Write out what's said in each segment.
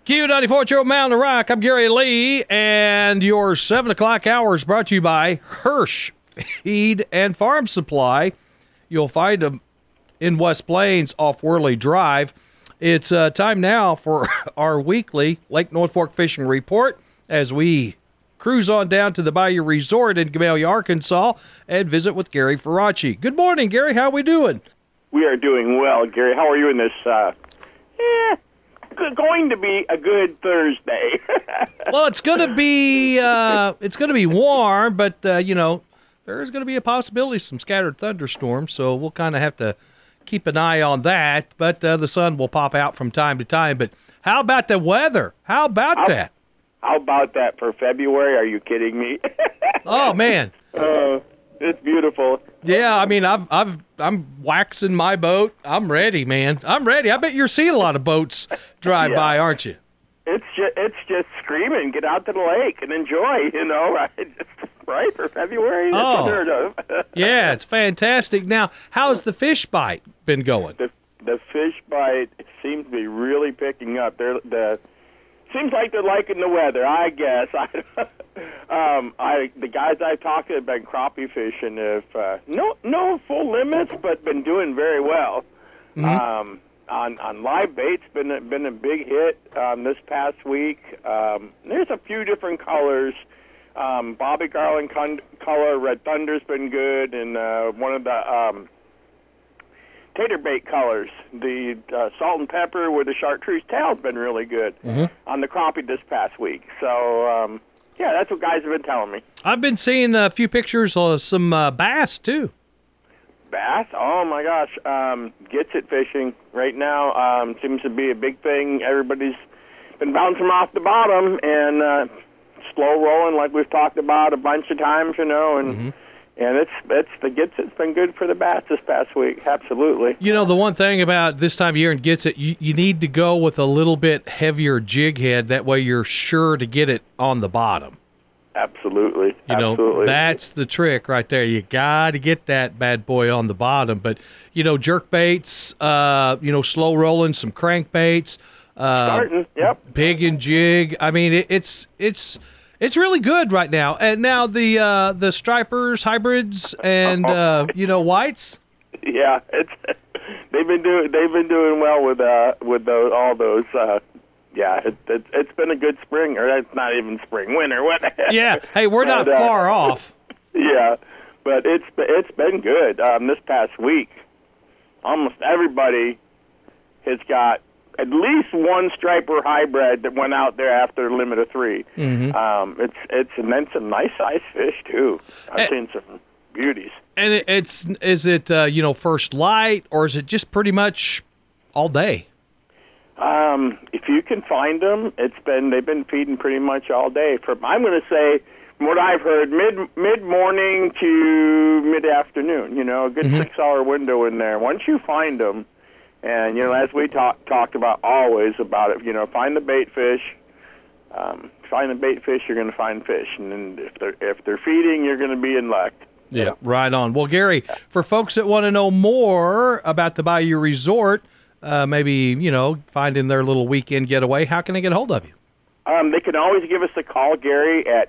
Q94 Joe Mountain Rock. I'm Gary Lee, and your 7 o'clock hour is brought to you by Hirsch Feed and Farm Supply. You'll find them in West Plains off Worley Drive. It's time now for our weekly Lake North Fork Fishing Report as we cruise on down to the Bayou Resort in Gamelia, Arkansas, and visit with Gary Faraci. Good morning, Gary. How we doing? We are doing well, Gary. How are you in this? Going to be a good Thursday. Well, it's going to be warm, but there's going to be a possibility of some scattered thunderstorms, so we'll kind of have to keep an eye on that. But the sun will pop out from time to time. But how about the weather? How about that? How about that for February? Are you kidding me? Oh man, it's beautiful. Yeah, I mean, I'm waxing my boat. I'm ready, man. I'm ready. I bet you're seeing a lot of boats drive by, aren't you? It's just screaming. Get out to the lake and enjoy. Right for February. That's unheard of. Yeah, it's fantastic. Now, how's the fish bite been going? The fish bite seems to be really picking up. Seems like they're liking the weather, I guess. The guys I've talked to have been crappie fishing. No full limits, but been doing very well. Mm-hmm. On live bait's been a big hit this past week. There's a few different colors. Bobby Garland color, Red Thunder's been good, and one of the tater bait colors, the salt and pepper with the chartreuse tail's been really good on the crappie this past week. So, that's what guys have been telling me. I've been seeing a few pictures of some bass, too. Bass? Oh, my gosh. Gets it fishing right now seems to be a big thing. Everybody's been bouncing off the bottom and slow rolling like we've talked about a bunch of times, and and it's been good for the bass this past week. Absolutely. The one thing about this time of year and gets it, you need to go with a little bit heavier jig head. That way you're sure to get it on the bottom. Absolutely. Absolutely. That's the trick right there. You got to get that bad boy on the bottom. But, jerk baits, slow rolling, some crankbaits. Starting, yep. Pig and jig. I mean, it's really good right now. And now the stripers, hybrids, and whites. Yeah, they've been doing well with all those. It's been a good spring, or it's not even spring, winter. Yeah, hey, we're not far off. Yeah, but it's been good. This past week, almost everybody has got at least one striper hybrid that went out there after a limit of 3. Mm-hmm. And then some nice sized fish too. I've seen some beauties. And is it first light, or is it just pretty much all day? If you can find them, they've been feeding pretty much all day. I'm going to say, from what I've heard, mid morning to mid afternoon. A good 6 hour window in there. Once you find them. And, as we talked about always about it, find the bait fish. Find the bait fish, you're going to find fish. And then if they're feeding, you're going to be in luck. Yeah, right on. Well, Gary, for folks that want to know more about the Bayou Resort, maybe, finding their little weekend getaway, how can they get a hold of you? They can always give us a call, Gary, at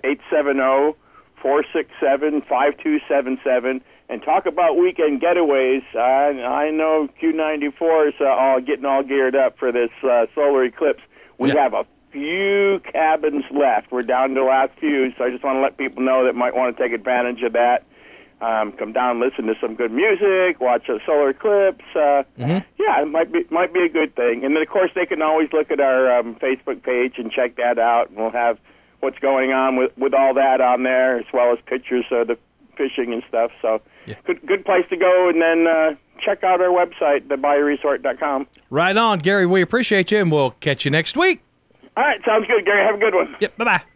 870-467-5277. And talk about weekend getaways. I know Q94 is getting all geared up for this solar eclipse. We have a few cabins left. We're down to the last few, so I just want to let people know that might want to take advantage of that. Come down, listen to some good music, watch a solar eclipse. It might be a good thing. And then, of course, they can always look at our Facebook page and check that out. And we'll have what's going on with all that on there, as well as pictures of the fishing and stuff. So good place to go. And then check out our website, thebayouresort.com. Right on, Gary. We appreciate you, and we'll catch you next week. All right. Sounds good, Gary. Have a good one. Yep. Bye-bye.